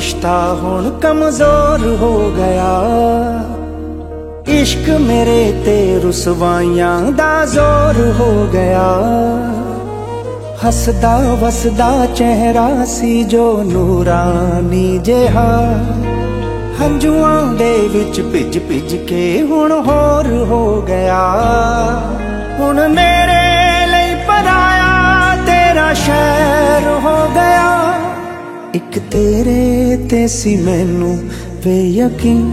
रिश्ता हुण कमजोर हो गया। इश्क मेरे ते रुसवाइयां दा जोर हो गया। हसदा वसदा चेहरा सी जो नूरानी जिहा, हंजुआं दे विच भिज भिज के हुण होर हो गया। हुण मेरे लिए पराया तेरा शहर हो गया। एक तेरे ते सी मैनू बेयकीन,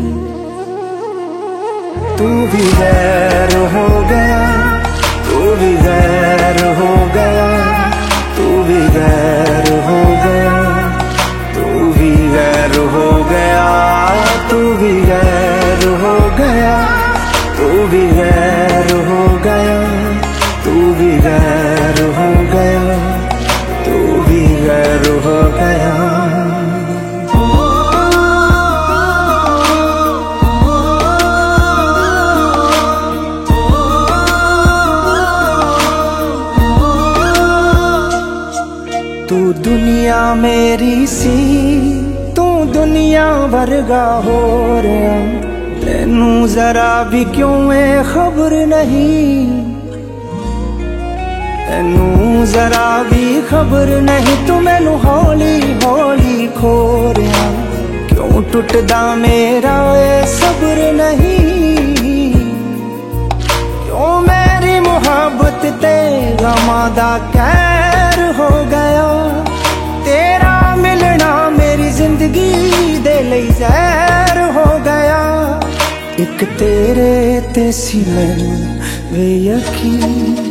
तू भी गैर हो गया, तू भी गैर हो गया, तू भी गैर हो गया, तू भी गैर हो गया, तू भी गैर हो गया, तू भी गैर हो गया, तू भी गैर हो गया, तू भी गैर हो गया। तू दुनिया मेरी सी, तू दुनिया वर्गा हो रहा, तेनू जरा भी क्यों है खबर नहीं, तेनू जरा भी खबर नहीं। तू मैनू हौली हौली खो रहा, क्यों टुटदा मेरा ये सब्र नहीं, क्यों मेरी मुहब्बत ते गमां दा कहर हो गया। तेरा मिलना मेरी जिंदगी दे लई जहर हो गया। एक तेरे ते सी मैनू बेयकीन,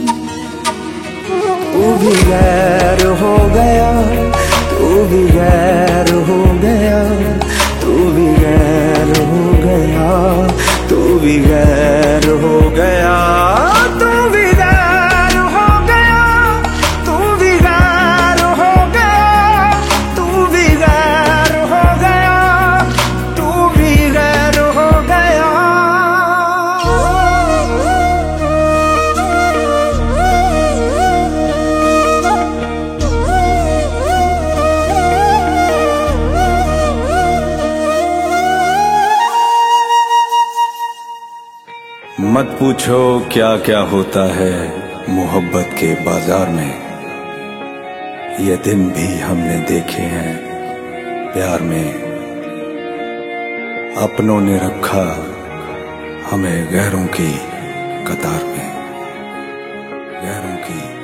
तू भी गैर हो गया, तू भी गैर हो गया, तू भी गैर हो गया, तू भी गैर हो गया, तू भी गैर हो गया, तू भी गैर हो गया, तू भी गैर हो गया, तू भी गैर हो गया। मत पूछो क्या क्या होता है मोहब्बत के बाजार में, ये दिन भी हमने देखे हैं प्यार में। अपनों ने रखा हमें गैरों की कतार में, गैरों की